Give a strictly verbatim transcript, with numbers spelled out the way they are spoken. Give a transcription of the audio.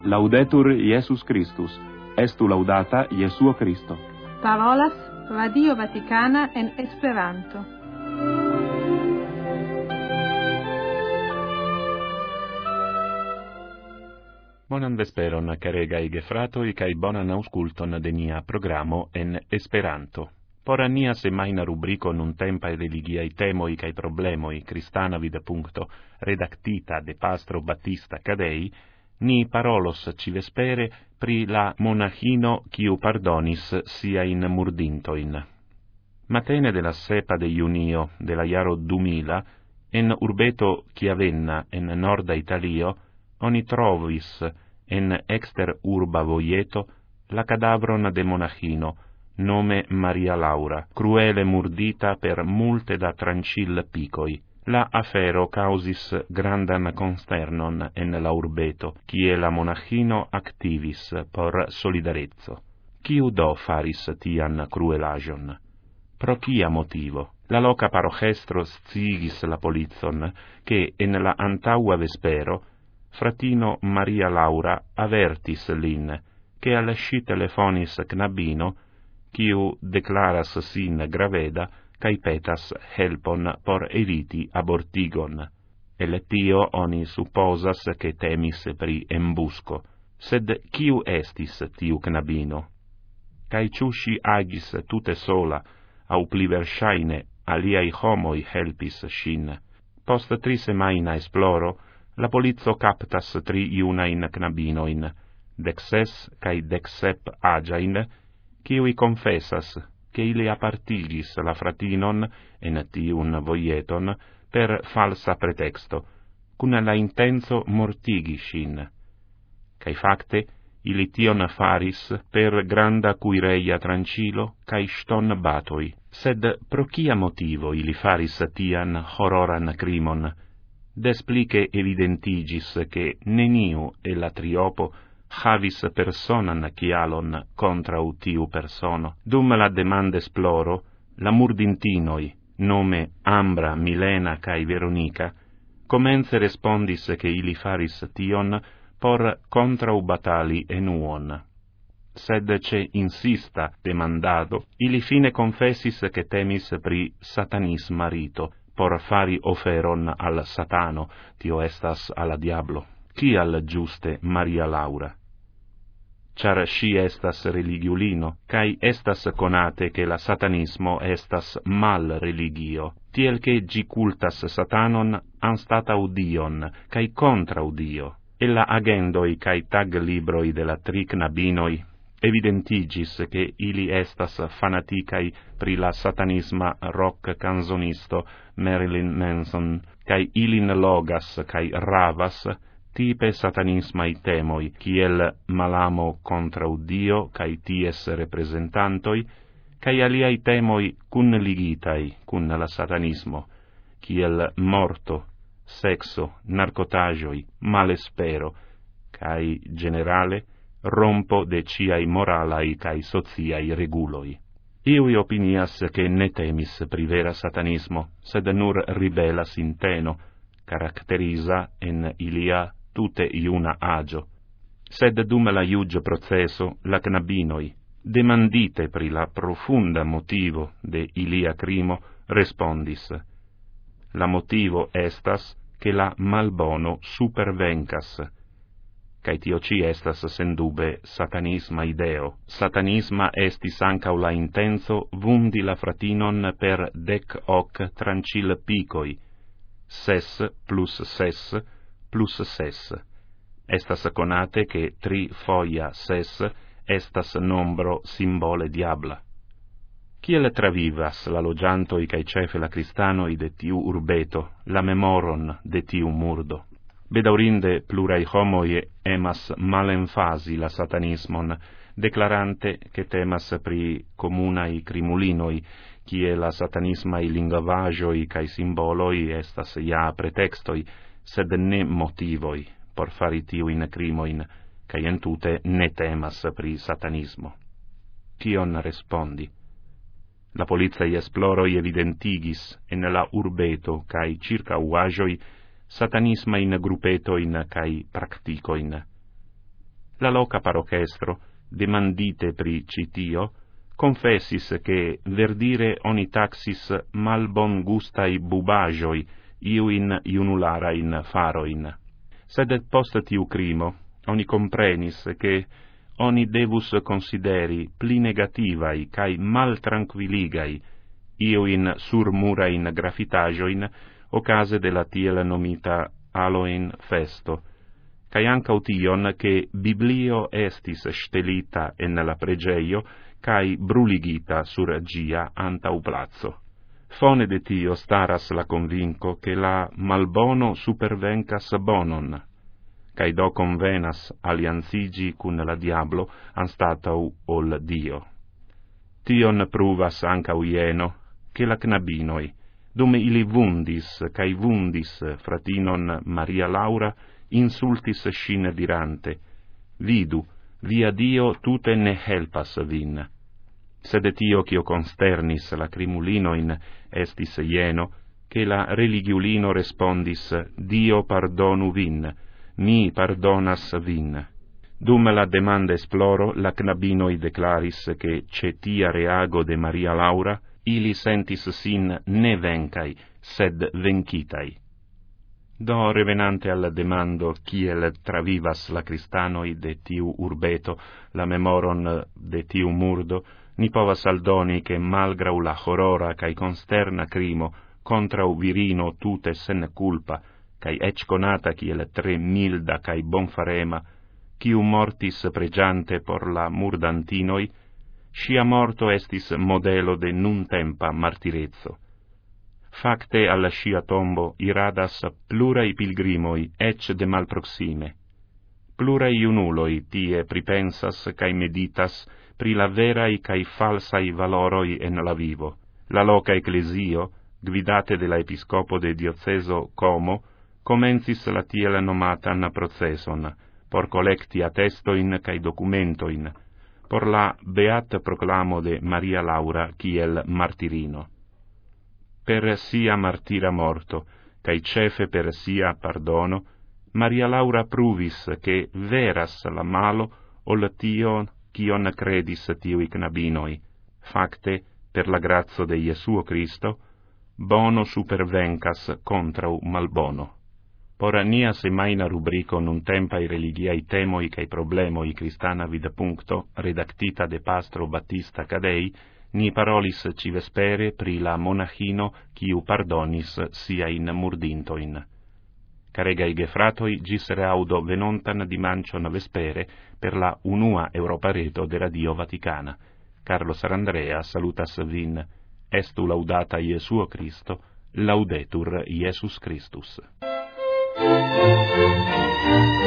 Laudetur Iesus Christus, estu laudata Jesuo Christo. Parolas Radio Vaticana en Esperanto. Bonan vesperon, caregaj gefratoj, kaj bonan aŭskulton de nia programo en Esperanto. Por nia semajna rubriko nuntempa religiaj temoj kaj problemoj kristana vidpunkto redaktita de pastro Battista Cadei, ni parolos civespere pri la monachino quiu pardonis siain murdintoin. Matene de la sepa de junio de la jaro dumila, en urbeto Chiavenna en norda Italio, oni trovis en exter urba voieto la cadavron de monachino, nome Maria Laura, cruele murdita per multe da trancil picoi. La afero causis grandan consternon en la urbeto, kie la monachino activis por solidarezzo. Kiu do faris tian cruelagion? Pro quia motivo? La loca parogestro sciigis la polizon, che en la antaua vespero, fratino Maria Laura avertis lin, che al sci telefonis knabino, quiu declaras sin graveda, cae petas helpon por eviti abortigon. El tio oni supposas che temis pri embusco. Sed quiu estis tiu knabino? Cae ciusci agis tute sola, au pli versaine aliai homoi helpis shin. Post tri semaina esploro, la polizo captas tri iunain knabinoin, dexes cae dexsep agiain, quiui confessas che ili apartigis la fratinon en tiun voieton per falsa pretexto, cun la intenso mortigi shin. Cae facte, ili tion faris per granda cuireia trancilo cae ston batoi. Sed pro quia motivo ili faris tian horroran crimon? Desplice evidentigis che neniu e la triopo havis personan chialon contra tiu persono. Dum la demande esploro, la murdintinoi, nome Ambra, Milena cae Veronica, comence respondis che ili faris tion por contraubatali enuon. Sed ce insista demandado, ili fine confessis che temis pri satanisma rito, por fari oferon al satano, tio estas alla diablo. Cial giuste Maria Laura? Char si estas religiulino, cae estas conate che la satanismo estas mal religio, tiel che gi cultas satanon anstatau Dion, cae contra Dio. Ella agendoi cae tag libroi de la tri knabinoi evidentigis che ili estas fanaticai pri la satanisma rock canzonisto Marilyn Manson, cae ilin logas cae ravas tipe satanismai temoi, kiel malamo contra Dio, cae ties representantoi, cae aliai temoi cun ligitai cun la satanismo, kiel morto, sexo, narcotagioi, malespero, cae generale rompo de ciai moralai cae sociai reguloi. Iui opinias che ne temis pri vera satanismo, sed nur ribelas inteno, caracteriza en ilia tute iuna agio. Sed dum la iuge processo, la knabinoi, demandite pri la profunda motivo de ilia crimo, respondis: la motivo estas che la malbono supervencas, cae tio ci estas sendube satanisma ideo. Satanisma estis ancau la intenso vundi la fratinon per dec hoc trancil picoi, ses plus ses plus ses. Estas conate che tri foia ses estas nombro simbole diabla. Ciel travivas la logiantoi cae cefe la cristanoi de tiu urbeto, la memoron de tiu murdo? Bedaurinde plurai homoi emas malenfasi la satanismon, declarante che temas pri comunai crimulinoi, cie la satanismai linguagioi cae simboloi estas ja pretextoi, sed ne motivoi por fari tiuin crimoin, cae entute ne temas pri satanismo. Cion respondi? La polizei esploroi evidentigis en la urbeto cae circa uagioi satanisma in gruppetoin cae practicoin. la loca parocestro, demandite pri citio, confessis che verdire oni taxis mal bon gustai bubagioi iuin iunularain faroin. Sed post tiu crimo, oni comprenis che oni devus consideri pli negativai cae mal tranquilligai iuin surmurain graffitagioin ocase de la tiel nomita Halloween festo, cae ancau tion che Biblio estis stelita en la pregeio cae bruligita sur gia antau plazo. Fone de tio staras la convinco che la malbono supervencas bonon, cae do convenas alianzigi cun la diablo anstatau ol Dio. Tion pruvas ancau ieno, che la knabinoi, dum ili vundis cae vundis fratinon Maria Laura, insultis shin dirante, vidu, via Dio tute ne helpas vin. Sed tio cio consternis la crimulinoin estis ieno, che la religiulino respondis, Dio pardonu vin, mi pardonas vin. Dum la demanda esploro, la knabinoi declaris che ce tia reago de Maria Laura, ili sentis sin ne vencai, sed vencitai. Do revenante al demando kiel travivas la cristanoi de tiu urbeto la memoron de tiu murdo, ni povas aldoni che malgrau la horrora cae consterna crimo contra u virino tute sen culpa, cae ec conata kiel tre milda cae bonfarema, quiu mortis pregiante por la murdantinoi, scia morto estis modelo de nun tempa martirezzo. Facte alla scia tombo iradas plurai pilgrimoi ec de mal proxime. Plurai iunuloi tie pripensas cae meditas pri la verai cae falsai valoroi en la vivo. La loca ecclesio, gvidate de la episcopo de dioceso Como, comencis la tiel nomatan proceson, por collecti attestoin cae documentoin, por la beat proclamo de Maria Laura kiel martirino. Per sia martira morto, cae cefe per sia pardono, Maria Laura pruvis che veras la malo ol tio cion credis tiui knabinoi, facte, per la grazia de Iesuo Cristo, bono supervencas contra malbono. Por nia semaina rubrico nun tempai religiai temoi cae problemoi cristana vid puncto, redactita de Pastro Battista Cadei, ni parolis civespere pri la monachino quiu pardonis sia in murdintoin. Caregai gefratoi gis reaudo venontan dimancion vespere per la unua Europareto de Radio Vaticana. Carlo Sarandrea salutas vin, estu laudata Iesuo Cristo, laudetur Iesus Christus. Thank you.